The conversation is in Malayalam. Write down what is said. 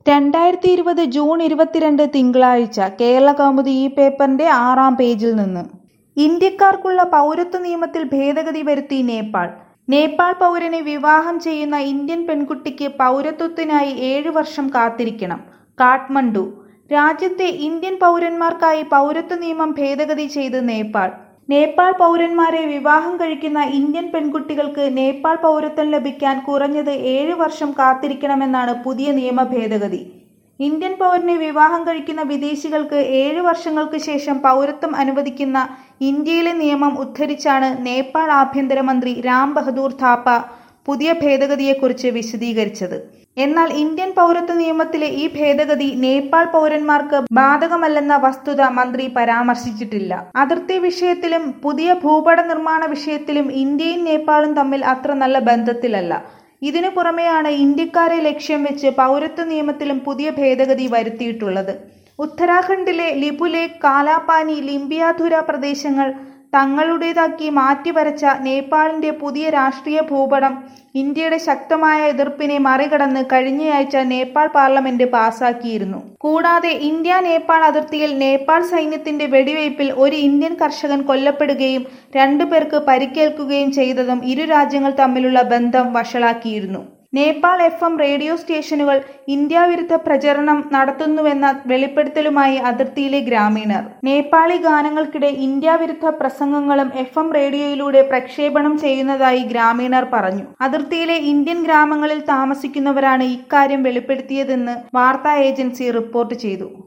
2020 ജൂൺ 22 തിങ്കളാഴ്ച കേരളകൗമുദി ഈ പേപ്പറിന്റെ 6-ാം പേജിൽ നിന്ന്. ഇന്ത്യക്കാർക്കുള്ള പൗരത്വ നിയമത്തിൽ ഭേദഗതി വരുത്തി നേപ്പാൾ. നേപ്പാൾ പൗരനെ വിവാഹം ചെയ്യുന്ന ഇന്ത്യൻ പെൺകുട്ടിക്ക് പൗരത്വത്തിനായി 7 വർഷം കാത്തിരിക്കണം. കാഠ്മണ്ഡു. രാജ്യത്തെ ഇന്ത്യൻ പൗരന്മാർക്കായി പൗരത്വ നിയമം ഭേദഗതി ചെയ്ത് നേപ്പാൾ. നേപ്പാൾ പൗരന്മാരെ വിവാഹം കഴിക്കുന്ന ഇന്ത്യൻ പെൺകുട്ടികൾക്ക് നേപ്പാൾ പൗരത്വം ലഭിക്കാൻ കുറഞ്ഞത് 7 വർഷം കാത്തിരിക്കണമെന്നാണ് പുതിയ നിയമ ഭേദഗതി. ഇന്ത്യൻ പൗരനെ വിവാഹം കഴിക്കുന്ന വിദേശികൾക്ക് 7 വർഷങ്ങൾക്ക് ശേഷം പൗരത്വം അനുവദിക്കുന്ന ഇന്ത്യയിലെ നിയമം ഉദ്ധരിച്ചാണ് നേപ്പാൾ ആഭ്യന്തരമന്ത്രി രാം ബഹദൂർ താപ്പ പുതിയ ഭേദഗതിയെക്കുറിച്ച് വിശദീകരിച്ചത്. എന്നാൽ ഇന്ത്യൻ പൗരത്വ നിയമത്തിലെ ഈ ഭേദഗതി നേപ്പാൾ പൗരന്മാർക്ക് ബാധകമല്ലെന്ന വസ്തുത മന്ത്രി പരാമർശിച്ചിട്ടില്ല. അതിർത്തി വിഷയത്തിലും പുതിയ ഭൂപട നിർമ്മാണ വിഷയത്തിലും ഇന്ത്യയും നേപ്പാളും തമ്മിൽ അത്ര നല്ല ബന്ധത്തിലല്ല. ഇതിനു പുറമെയാണ് ഇന്ത്യക്കാരെ ലക്ഷ്യം വെച്ച് പൗരത്വ നിയമത്തിലും പുതിയ ഭേദഗതി വരുത്തിയിട്ടുള്ളത്. ഉത്തരാഖണ്ഡിലെ ലിപുലേഖ്, കാലാപാനി, ലിംബിയാധുര പ്രദേശങ്ങൾ തങ്ങളുടേതാക്കി മാറ്റിവരച്ച നേപ്പാളിന്റെ പുതിയ രാഷ്ട്രീയ ഭൂപടം ഇന്ത്യയുടെ ശക്തമായ എതിർപ്പിനെ മറികടന്ന് കഴിഞ്ഞയാഴ്ച നേപ്പാൾ പാർലമെന്റ് പാസാക്കിയിരുന്നു. കൂടാതെ ഇന്ത്യ നേപ്പാൾ അതിർത്തിയിൽ നേപ്പാൾ സൈന്യത്തിന്റെ വെടിവയ്പിൽ ഒരു ഇന്ത്യൻ കർഷകൻ കൊല്ലപ്പെടുകയും 2 പേർക്ക് പരിക്കേൽക്കുകയും ചെയ്തതും ഇരു രാജ്യങ്ങൾ തമ്മിലുള്ള ബന്ധം വഷളാക്കിയിരുന്നു. നേപ്പാൾ FM റേഡിയോ സ്റ്റേഷനുകൾ ഇന്ത്യ വിരുദ്ധ പ്രചരണം നടത്തുന്നുവെന്ന വെളിപ്പെടുത്തലുമായി അതിർത്തിയിലെ ഗ്രാമീണർ. നേപ്പാളി ഗാനങ്ങൾക്കിടെ ഇന്ത്യ വിരുദ്ധ പ്രസംഗങ്ങളും FM റേഡിയോയിലൂടെ പ്രക്ഷേപണം ചെയ്യുന്നതായി ഗ്രാമീണർ പറഞ്ഞു. അതിർത്തിയിലെ ഇന്ത്യൻ ഗ്രാമങ്ങളിൽ താമസിക്കുന്നവരാണ് ഇക്കാര്യം വെളിപ്പെടുത്തിയതെന്ന് വാർത്താ ഏജൻസി റിപ്പോർട്ട് ചെയ്തു.